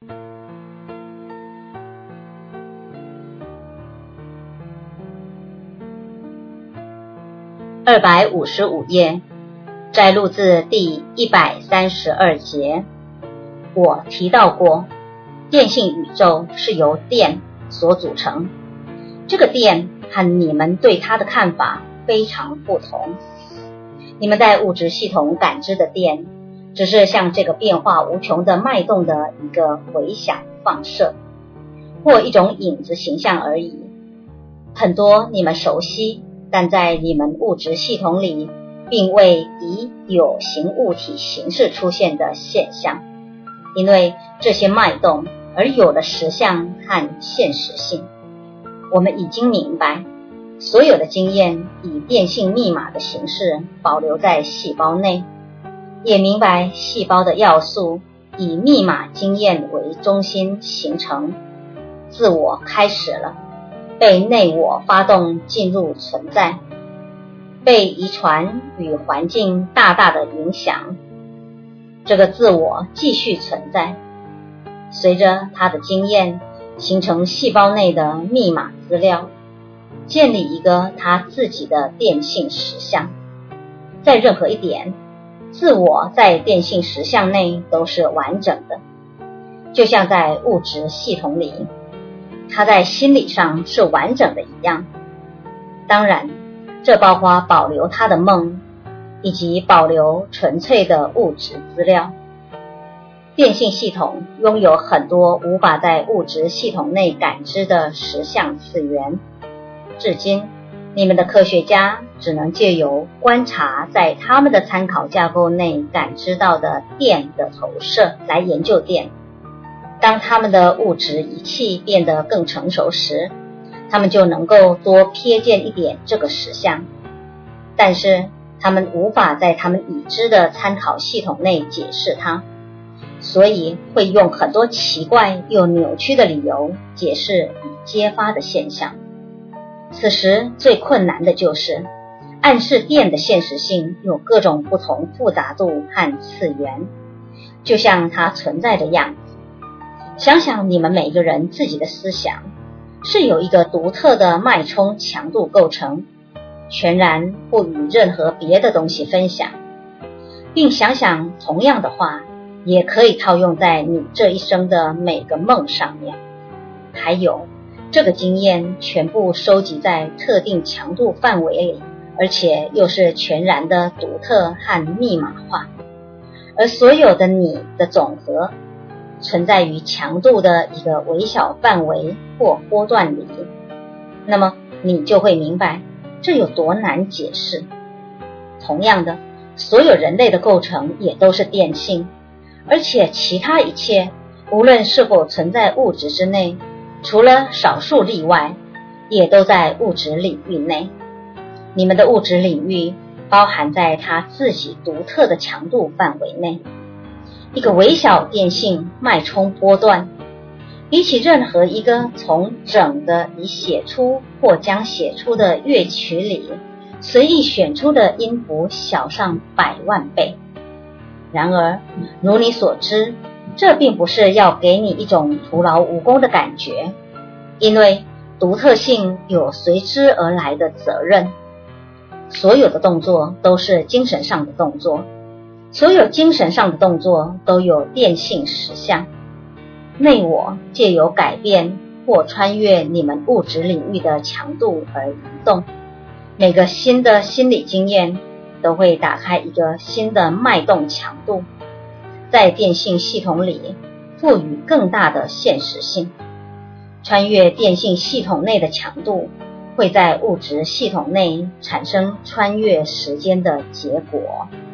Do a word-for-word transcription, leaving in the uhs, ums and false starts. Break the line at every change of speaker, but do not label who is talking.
二百五十五页，摘录自第一百三十二节。我提到过，电性宇宙是由电所组成，这个电和你们对它的看法非常不同。你们在物质系统感知的电，只是像这个变化无穷的脉动的一个回响放射，或一种影子形象而已。很多你们熟悉，但在你们物质系统里并未以有形物体形式出现的现象，因为这些脉动而有了实相和现实性。我们已经明白，所有的经验以电性密码的形式保留在细胞内，也明白细胞的要素以密码经验为中心形成。自我开始了，被内我发动进入存在，被遗传与环境大大的影响。这个自我继续存在，随着它的经验形成细胞内的密码资料，建立一个它自己的电性实相。在任何一点，自我在电性实相内都是完整的，就像在物质系统里，它在心理上是完整的一样。当然，这包括保留它的梦，以及保留纯粹的物质资料。电性系统拥有很多无法在物质系统内感知的实相次元。至今，你们的科学家只能借由观察在他们的参考架构内感知到的电的投射来研究电。当他们的物质仪器变得更成熟时，他们就能够多瞥见一点这个实相，但是他们无法在他们已知的参考系统内解释它，所以会用很多奇怪又扭曲的理由解释已揭发的现象。此时最困难的就是暗示电的现实性有各种不同复杂度和次元，就像它存在的样子。想想你们每个人自己的思想是由一个独特的脉冲强度构成，全然不与任何别的东西分享，并想想同样的话也可以套用在你这一生的每个梦上面。还有，这个经验全部收集在特定强度范围里，而且又是全然的独特和密码化，而所有的你的总和存在于强度的一个微小范围或波段里，那么你就会明白这有多难解释。同样的，所有人类的构成也都是电性，而且其他一切无论是否存在物质之内，除了少数例外，也都在物质领域内。你们的物质领域包含在它自己独特的强度范围内。一个微小电性脉冲波段，比起任何一个从整的已写出或将写出的乐曲里随意选出的音符小上百万倍。然而，如你所知，这并不是要给你一种徒劳无功的感觉，因为独特性有随之而来的责任。所有的动作都是精神上的动作，所有精神上的动作都有电性实相。内我借由改变或穿越你们物质领域的强度而移动。每个新的心理经验都会打开一个新的脉动强度，在电性系统里赋予更大的现实性。穿越电性系统内的强度会在物质系统内产生穿越时间的结果。